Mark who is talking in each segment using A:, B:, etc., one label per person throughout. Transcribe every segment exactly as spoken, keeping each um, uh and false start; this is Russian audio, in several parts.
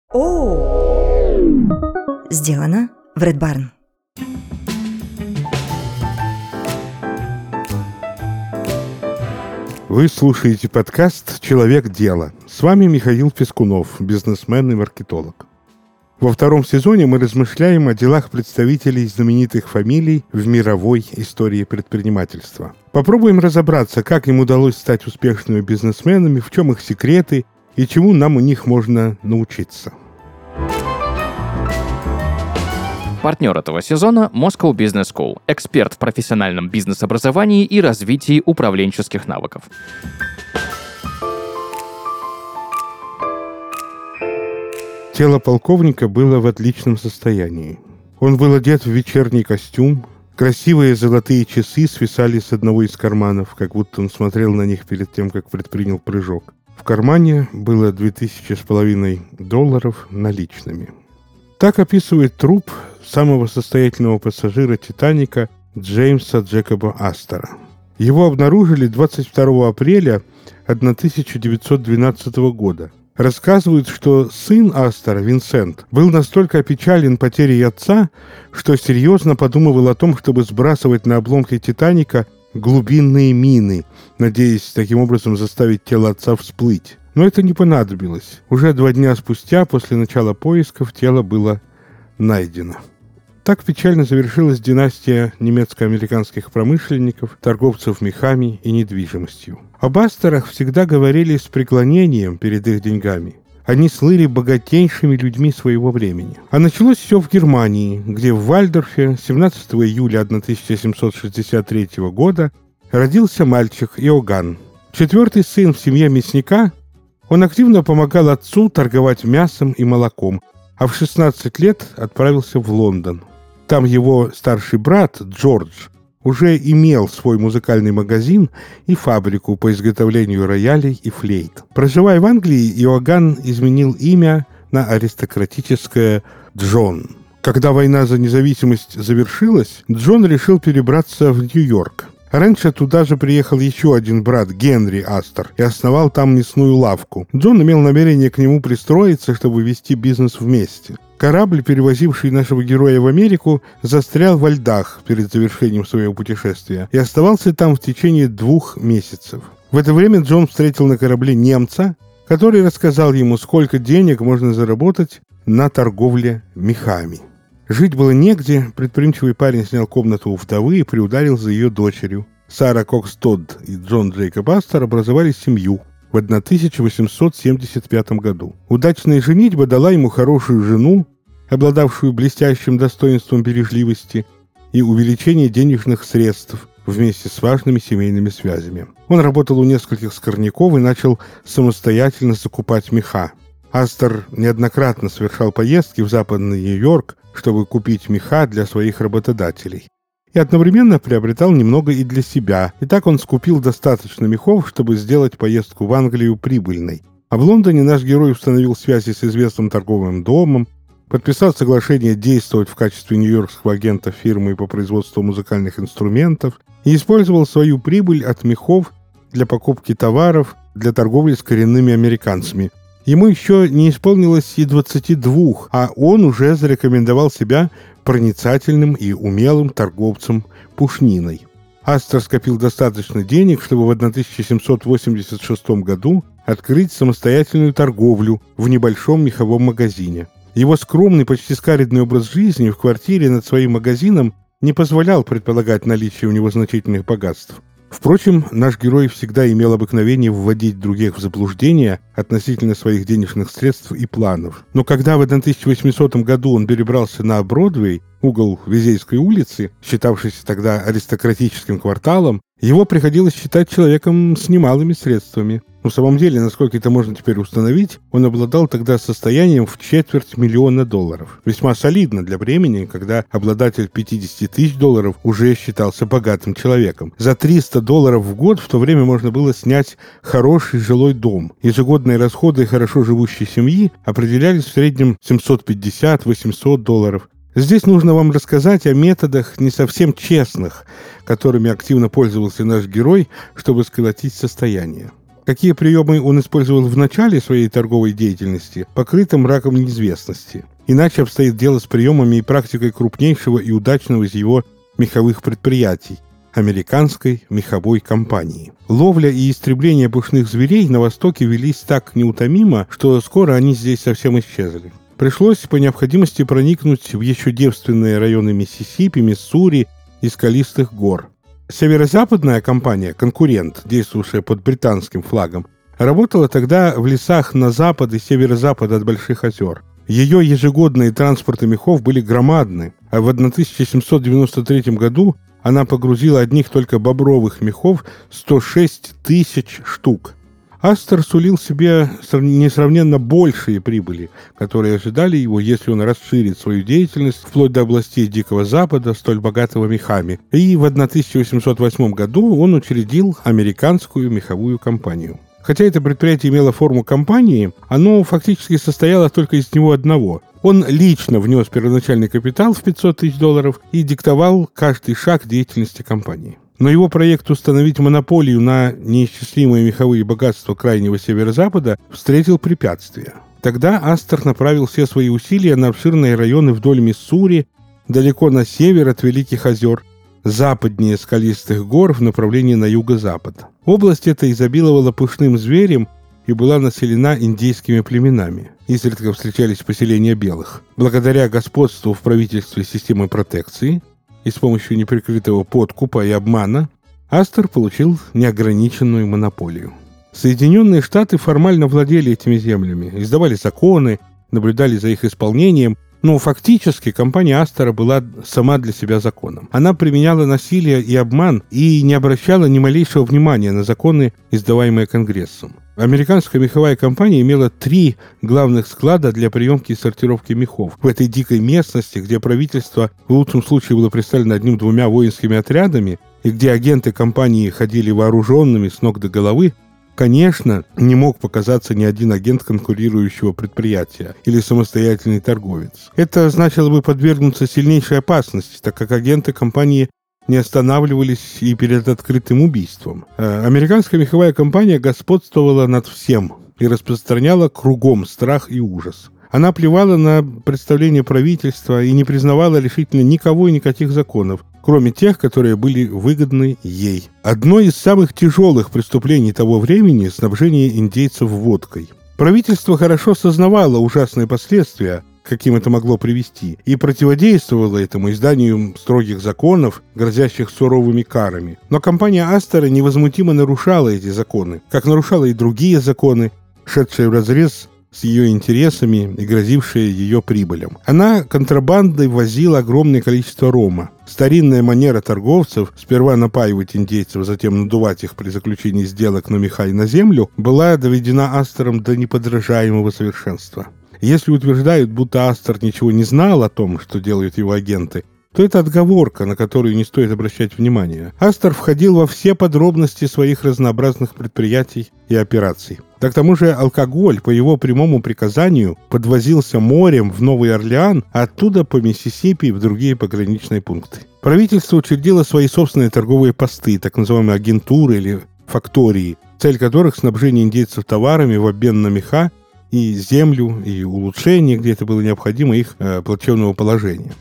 A: О! Сделано в Red Barn.
B: Вы слушаете подкаст «Человек дела». С вами Михаил Пескунов, бизнесмен и маркетолог. Во втором сезоне мы размышляем о делах представителей знаменитых фамилий в мировой истории предпринимательства. Попробуем разобраться, как им удалось стать успешными бизнесменами, в чем их секреты и чему нам у них можно научиться.
C: Партнер этого сезона – Moscow Business School, эксперт в профессиональном бизнес-образовании и развитии управленческих навыков.
B: Тело полковника было в отличном состоянии. Он был одет в вечерний костюм, красивые золотые часы свисали с одного из карманов, как будто он смотрел на них перед тем, как предпринял прыжок. В кармане было две тысячи с половиной долларов наличными. Так описывает труп самого состоятельного пассажира «Титаника» Джеймса Джекоба Астора. Его обнаружили двадцать второго апреля тысяча девятьсот двенадцатого года. Рассказывают, что сын Астора, Винсент, был настолько опечален потерей отца, что серьезно подумывал о том, чтобы сбрасывать на обломки «Титаника» глубинные мины, надеясь таким образом заставить тело отца всплыть. Но это не понадобилось. Уже два дня спустя, после начала поисков, тело было найдено. Так печально завершилась династия немецко-американских промышленников, торговцев мехами и недвижимостью. Об Асторах всегда говорили с преклонением перед их деньгами. Они слыли богатейшими людьми своего времени. А началось все в Германии, где в Вальдорфе семнадцатого июля тысяча семьсот шестьдесят третьего года родился мальчик Иоганн. Четвертый сын в семье мясника. Он активно помогал отцу торговать мясом и молоком, а в шестнадцать лет отправился в Лондон. Там его старший брат Джордж уже имел свой музыкальный магазин и фабрику по изготовлению роялей и флейт. Проживая в Англии, Иоганн изменил имя на аристократическое Джон. Когда война за независимость завершилась, Джон решил перебраться в Нью-Йорк. Раньше туда же приехал еще один брат, Генри Астор, и основал там мясную лавку. Джон имел намерение к нему пристроиться, чтобы вести бизнес вместе. Корабль, перевозивший нашего героя в Америку, застрял во льдах перед завершением своего путешествия и оставался там в течение двух месяцев. В это время Джон встретил на корабле немца, который рассказал ему, сколько денег можно заработать на торговле мехами. Жить было негде, предприимчивый парень снял комнату у вдовы и приударил за ее дочерью. Сара Кокс Тодд и Джон Джейкоб Астор образовали семью в тысяча восемьсот семьдесят пятом году. Удачная женитьба дала ему хорошую жену, обладавшую блестящим достоинством бережливости и увеличение денежных средств вместе с важными семейными связями. Он работал у нескольких скорняков и начал самостоятельно закупать меха. Астор неоднократно совершал поездки в западный Нью-Йорк, чтобы купить меха для своих работодателей. И одновременно приобретал немного и для себя. И так он скупил достаточно мехов, чтобы сделать поездку в Англию прибыльной. А в Лондоне наш герой установил связи с известным торговым домом, подписал соглашение действовать в качестве нью-йоркского агента фирмы по производству музыкальных инструментов и использовал свою прибыль от мехов для покупки товаров для торговли с коренными американцами. Ему еще не исполнилось и двадцати двух, а он уже зарекомендовал себя проницательным и умелым торговцем пушниной. Астор скопил достаточно денег, чтобы в тысяча семьсот восемьдесят шестом году открыть самостоятельную торговлю в небольшом меховом магазине. Его скромный, почти скаридный образ жизни в квартире над своим магазином не позволял предполагать наличие у него значительных богатств. Впрочем, наш герой всегда имел обыкновение вводить других в заблуждение относительно своих денежных средств и планов. Но когда в тысяча восьмисотом году он перебрался на Бродвей, угол Визейской улицы, считавшийся тогда аристократическим кварталом, его приходилось считать человеком с немалыми средствами. На самом деле, насколько это можно теперь установить, он обладал тогда состоянием в четверть миллиона долларов. Весьма солидно для времени, когда обладатель пятьдесят тысяч долларов уже считался богатым человеком. За триста долларов в год в то время можно было снять хороший жилой дом. Ежегодные расходы хорошо живущей семьи определялись в среднем семьсот пятьдесят - восемьсот долларов. Здесь нужно вам рассказать о методах не совсем честных, которыми активно пользовался наш герой, чтобы сколотить состояние. Какие приемы он использовал в начале своей торговой деятельности, покрыто мраком неизвестности. Иначе обстоит дело с приемами и практикой крупнейшего и удачного из его меховых предприятий – Американской меховой компании. Ловля и истребление пушных зверей на Востоке велись так неутомимо, что скоро они здесь совсем исчезли. Пришлось по необходимости проникнуть в еще девственные районы Миссисипи, Миссури и скалистых гор. Северо-западная компания, конкурент, действовавшая под британским флагом, работала тогда в лесах на запад и северо-запад от Больших озер. Ее ежегодные транспорты мехов были громадны, а в тысяча семьсот девяносто третьем году она погрузила одних только бобровых мехов сто шесть тысяч штук. Астор сулил себе несравненно большие прибыли, которые ожидали его, если он расширит свою деятельность вплоть до областей Дикого Запада, столь богатого мехами. И в тысяча восемьсот восьмом году он учредил Американскую меховую компанию. Хотя это предприятие имело форму компании, оно фактически состояло только из него одного. Он лично внес первоначальный капитал в пятьсот тысяч долларов и диктовал каждый шаг деятельности компании. Но его проект установить монополию на неисчислимые меховые богатства Крайнего Северо-Запада встретил препятствия. Тогда Астор направил все свои усилия на обширные районы вдоль Миссури, далеко на север от Великих озер, западнее скалистых гор в направлении на юго-запад. Область эта изобиловала пушным зверем и была населена индейскими племенами. Изредка встречались поселения белых. Благодаря господству в правительстве системы протекции и с помощью неприкрытого подкупа и обмана Астор получил неограниченную монополию. Соединенные Штаты формально владели этими землями, издавали законы, наблюдали за их исполнением, но фактически компания Астора была сама для себя законом. Она применяла насилие и обман и не обращала ни малейшего внимания на законы, издаваемые Конгрессом. Американская меховая компания имела три главных склада для приемки и сортировки мехов. В этой дикой местности, где правительство в лучшем случае было представлено одним-двумя воинскими отрядами, и где агенты компании ходили вооруженными с ног до головы, конечно, не мог показаться ни один агент конкурирующего предприятия или самостоятельный торговец. Это значило бы подвергнуться сильнейшей опасности, так как агенты компании не останавливались и перед открытым убийством. Американская меховая компания господствовала над всем и распространяла кругом страх и ужас. Она плевала на представления правительства и не признавала решительно никого и никаких законов, кроме тех, которые были выгодны ей. Одно из самых тяжелых преступлений того времени – снабжение индейцев водкой. Правительство хорошо сознавало ужасные последствия, каким это могло привести, и противодействовало этому изданию строгих законов, грозящих суровыми карами. Но компания Астора невозмутимо нарушала эти законы, как нарушала и другие законы, шедшие вразрез с ее интересами и грозившие ее прибылям. Она контрабандой возила огромное количество рома. Старинная манера торговцев сперва напаивать индейцев, затем надувать их при заключении сделок на меха и на землю была доведена Астором до неподражаемого совершенства. Если утверждают, будто Астор ничего не знал о том, что делают его агенты, то это отговорка, на которую не стоит обращать внимания. Астор входил во все подробности своих разнообразных предприятий и операций. Да к тому же алкоголь по его прямому приказанию подвозился морем в Новый Орлеан, а оттуда по Миссисипи в другие пограничные пункты. Правительство учредило свои собственные торговые посты, так называемые агентуры или фактории, цель которых снабжение индейцев товарами в обмен на меха и землю, и улучшение, где это было необходимо, их э, плачевного положения.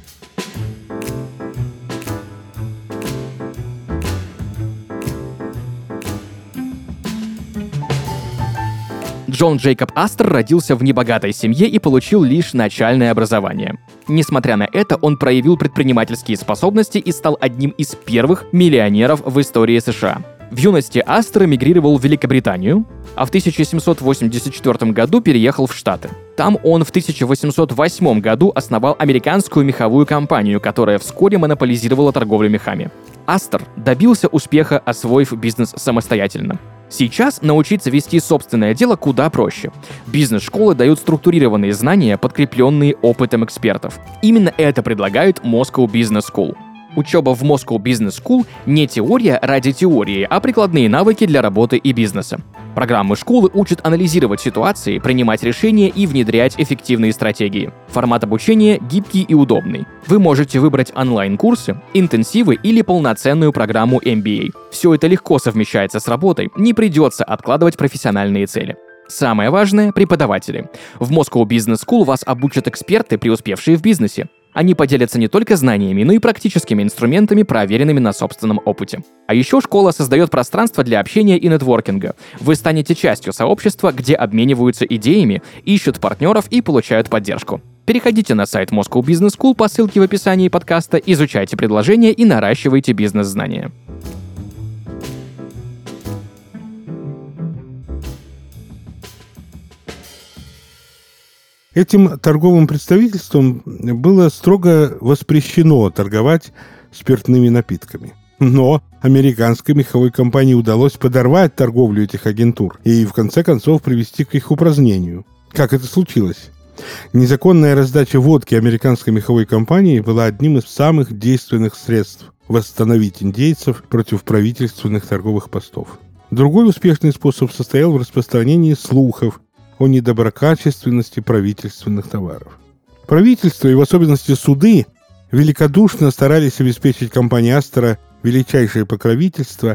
C: Джон Джейкоб Астор родился в небогатой семье и получил лишь начальное образование. Несмотря на это, он проявил предпринимательские способности и стал одним из первых миллионеров в истории США. В юности Астор эмигрировал в Великобританию, а в тысяча семьсот восемьдесят четвёртом году переехал в Штаты. Там он в тысяча восемьсот восьмом году основал Американскую меховую компанию, которая вскоре монополизировала торговлю мехами. Астор добился успеха, освоив бизнес самостоятельно. Сейчас научиться вести собственное дело куда проще. Бизнес-школы дают структурированные знания, подкрепленные опытом экспертов. Именно это предлагает Moscow Business School. Учеба в Moscow Business School не теория ради теории, а прикладные навыки для работы и бизнеса. Программы школы учат анализировать ситуации, принимать решения и внедрять эффективные стратегии. Формат обучения гибкий и удобный. Вы можете выбрать онлайн-курсы, интенсивы или полноценную программу эм би эй. Все это легко совмещается с работой, не придется откладывать профессиональные цели. Самое важное — преподаватели. В Moscow Business School вас обучат эксперты, преуспевшие в бизнесе. Они поделятся не только знаниями, но и практическими инструментами, проверенными на собственном опыте. А еще школа создает пространство для общения и нетворкинга. Вы станете частью сообщества, где обмениваются идеями, ищут партнеров и получают поддержку. Переходите на сайт Moscow Business School по ссылке в описании подкаста, изучайте предложения и наращивайте бизнес-знания.
B: Этим торговым представительством было строго воспрещено торговать спиртными напитками. Но американской меховой компании удалось подорвать торговлю этих агентур и, в конце концов, привести к их упразднению. Как это случилось? Незаконная раздача водки американской меховой компании была одним из самых действенных средств восстановить индейцев против правительственных торговых постов. Другой успешный способ состоял в распространении слухов о недоброкачественности правительственных товаров. Правительство, и в особенности суды, великодушно старались обеспечить компании Астора величайшее покровительство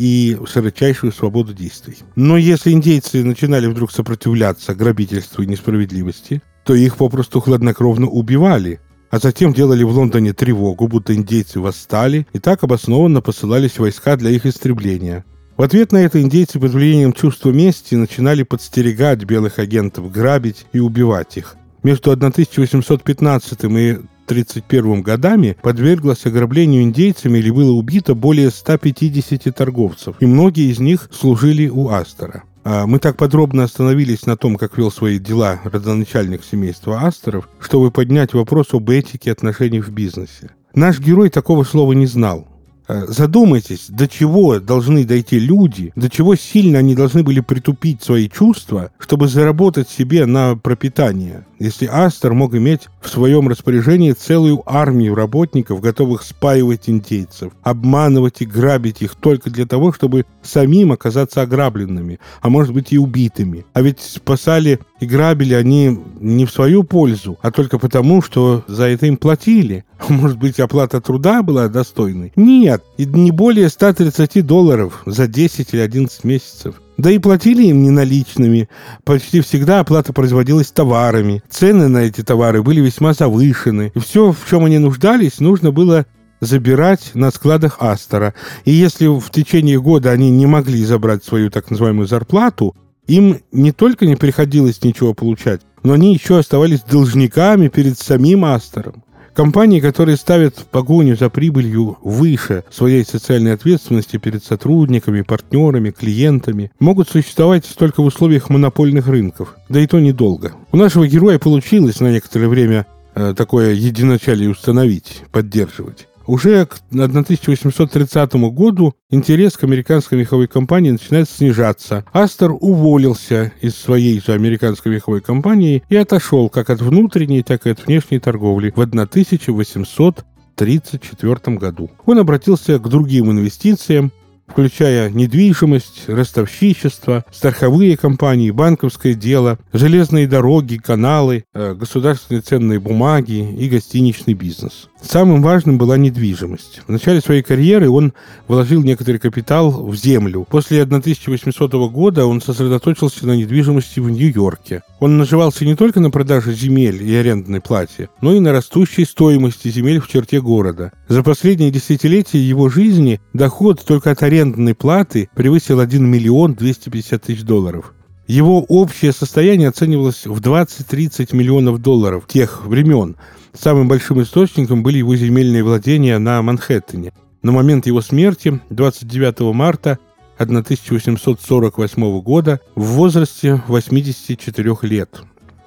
B: и широчайшую свободу действий. Но если индейцы начинали вдруг сопротивляться грабительству и несправедливости, то их попросту хладнокровно убивали, а затем делали в Лондоне тревогу, будто индейцы восстали, и так обоснованно посылались войска для их истребления. В ответ на это индейцы под влиянием чувства мести начинали подстерегать белых агентов, грабить и убивать их. Между тысяча восемьсот пятнадцатым и тридцать первым годами подверглось ограблению индейцами или было убито более ста пятидесяти торговцев, и многие из них служили у Астора. А мы так подробно остановились на том, как вел свои дела родоначальник семейства Асторов, чтобы поднять вопрос об этике отношений в бизнесе. Наш герой такого слова не знал. Задумайтесь, до чего должны дойти люди, до чего сильно они должны были притупить свои чувства, чтобы заработать себе на пропитание. Если Астор мог иметь в своем распоряжении целую армию работников, готовых спаивать индейцев, обманывать и грабить их только для того, чтобы самим оказаться ограбленными, а может быть и убитыми. А ведь спасали и грабили они не в свою пользу, а только потому, что за это им платили. Может быть, оплата труда была достойной? Нет, и не более ста тридцати долларов за десять или одиннадцать месяцев. Да и платили им не наличными. Почти всегда оплата производилась товарами. Цены на эти товары были весьма завышены. И все, в чем они нуждались, нужно было забирать на складах Астора. И если в течение года они не могли забрать свою так называемую зарплату, им не только не приходилось ничего получать, но они еще оставались должниками перед самим Астором. Компании, которые ставят погоню за прибылью выше своей социальной ответственности перед сотрудниками, партнерами, клиентами, могут существовать только в условиях монопольных рынков, да и то недолго. У нашего героя получилось на некоторое время э, такое единочалие установить, поддерживать. Уже к тысяча восемьсот тридцатому году интерес к американской меховой компании начинает снижаться. Астор уволился из своей же американской меховой компании и отошел как от внутренней, так и от внешней торговли в тысяча восемьсот тридцать четвёртом году. Он обратился к другим инвестициям, включая недвижимость, ростовщичество, страховые компании, банковское дело, железные дороги, каналы, государственные ценные бумаги и гостиничный бизнес. Самым важным была недвижимость. В начале своей карьеры он вложил некоторый капитал в землю. После тысяча восьмисотого года он сосредоточился на недвижимости в Нью-Йорке. Он наживался не только на продаже земель и арендной плате, но и на растущей стоимости земель в черте города. За последние десятилетия его жизни доход только от арендной платы превысил один миллион двести пятьдесят тысяч долларов. Его общее состояние оценивалось в двадцать-тридцать миллионов долларов тех времен. Самым большим источником были его земельные владения на Манхэттене. На момент его смерти, двадцать девятого марта тысяча восемьсот сорок восьмого года, в возрасте восьмидесяти четырёх лет.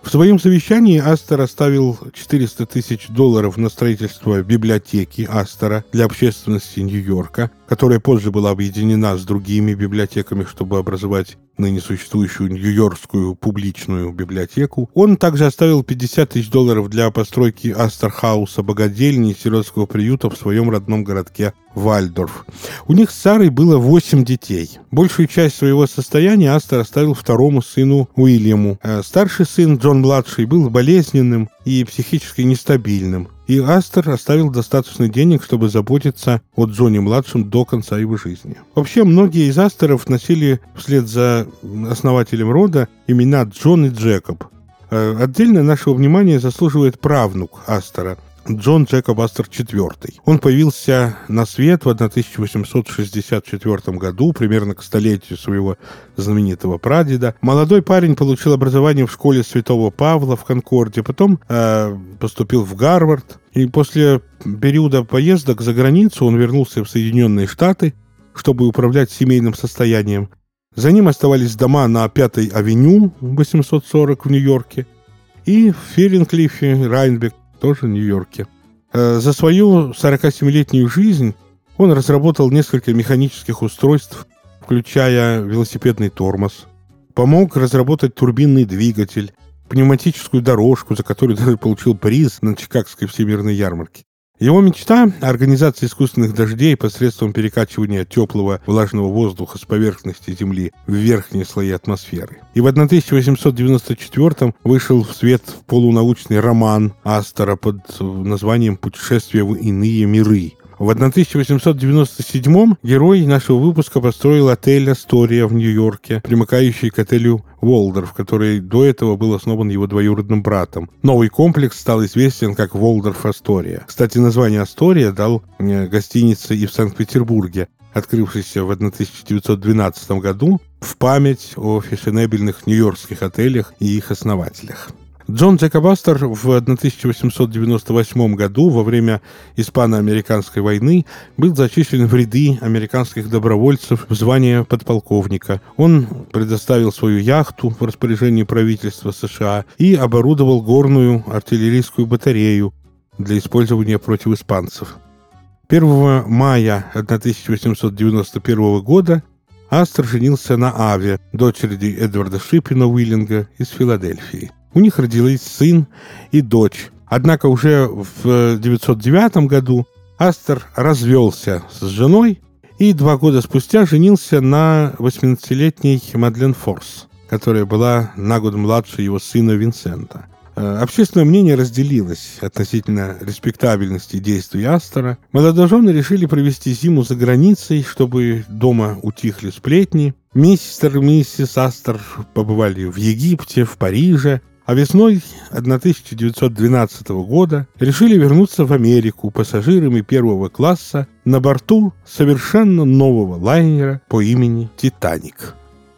B: В своем завещании Астор оставил четыреста тысяч долларов на строительство библиотеки Астора для общественности Нью-Йорка, которая позже была объединена с другими библиотеками, чтобы образовать ныне существующую Нью-Йоркскую публичную библиотеку. Он также оставил пятьдесят тысяч долларов для постройки Астор-хауса, богадельни и сиротского приюта в своем родном городке Вальдорф. У них с Сарой было восемь детей. Большую часть своего состояния Астор оставил второму сыну Уильяму. Старший сын, Джон-младший, был болезненным и психически нестабильным. И Астор оставил достаточно денег, чтобы заботиться о Джоне-младшем до конца его жизни. Вообще, многие из Асторов носили вслед за основателем рода имена Джон и Джекоб. Отдельно нашего внимания заслуживает правнук Астора, Джон Джекоб Астор четвёртый. Он появился на свет в тысяча восемьсот шестьдесят четвёртом году, примерно к столетию своего знаменитого прадеда. Молодой парень получил образование в школе Святого Павла в Конкорде, потом э, поступил в Гарвард, и после периода поездок за границу он вернулся в Соединенные Штаты, чтобы управлять семейным состоянием. За ним оставались дома на Пятой авеню, восемьсот сорок в Нью-Йорке, и в Ференклифе, Райнбек, тоже в Нью-Йорке. За свою сорокасемилетнюю жизнь он разработал несколько механических устройств, включая велосипедный тормоз, помог разработать турбинный двигатель, пневматическую дорожку, за которую даже получил приз на Чикагской всемирной ярмарке. Его мечта – организация искусственных дождей посредством перекачивания теплого влажного воздуха с поверхности Земли в верхние слои атмосферы. И в тысяча восемьсот девяносто четвёртом вышел в свет полунаучный роман Астора под названием «Путешествие в иные миры». В тысяча восемьсот девяносто седьмом герой нашего выпуска построил отель «Астория» в Нью-Йорке, примыкающий к отелю «Уолдорф», который до этого был основан его двоюродным братом. Новый комплекс стал известен как «Уолдорф Астория». Кстати, название «Астория» дал гостинице и в Санкт-Петербурге, открывшейся в тысяча девятьсот двенадцатом году в память о фешенебельных нью-йоркских отелях и их основателях. Джон Джекоб Астор в тысяча восемьсот девяносто восьмом году во время Испано-американской войны был зачислен в ряды американских добровольцев в звание подполковника. Он предоставил свою яхту в распоряжении правительства США и оборудовал горную артиллерийскую батарею для использования против испанцев. первого мая тысяча восемьсот девяносто первого года Астор женился на Аве, дочери Эдварда Шиппина Уиллинга из Филадельфии. У них родились сын и дочь. Однако уже в девятьсот девятом году Астор развелся с женой и два года спустя женился на восемнадцатилетней Мадлен Форс, которая была на год младше его сына Винсента. Общественное мнение разделилось относительно респектабельности действий Астора. Молодожены решили провести зиму за границей, чтобы дома утихли сплетни. Мистер и миссис Астор побывали в Египте, в Париже, а весной тысяча девятьсот двенадцатого года решили вернуться в Америку пассажирами первого класса на борту совершенно нового лайнера по имени «Титаник».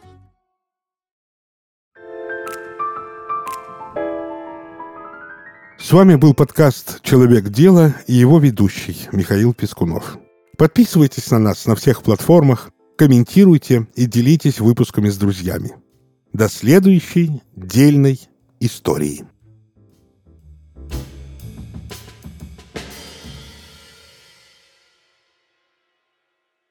B: С вами был подкаст «Человек дела» и его ведущий Михаил Пискунов. Подписывайтесь на нас на всех платформах, комментируйте и делитесь выпусками с друзьями. До следующей дельной истории.